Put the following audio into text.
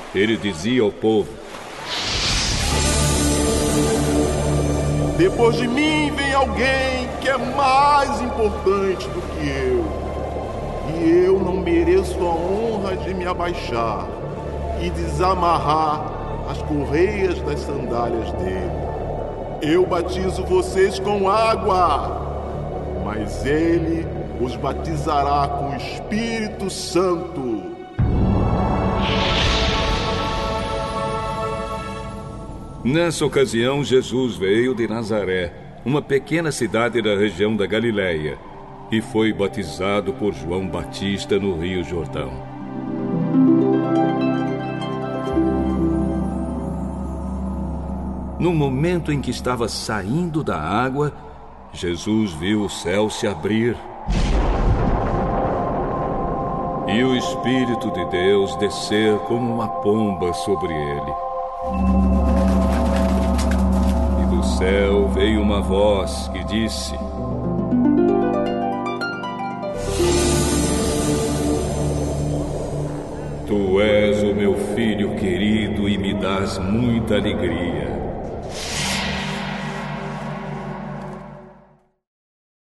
Ele dizia ao povo: depois de mim vem alguém que é mais importante do que eu. E eu não mereço a honra de me abaixar e desamarrar as correias das sandálias dele. Eu batizo vocês com água, mas ele os batizará com o Espírito Santo. Nessa ocasião, Jesus veio de Nazaré, uma pequena cidade da região da Galileia, e foi batizado por João Batista no Rio Jordão. No momento em que estava saindo da água, Jesus viu o céu se abrir e o Espírito de Deus descer como uma pomba sobre ele. E do céu veio uma voz que disse: Tu és o meu filho querido e me dás muita alegria.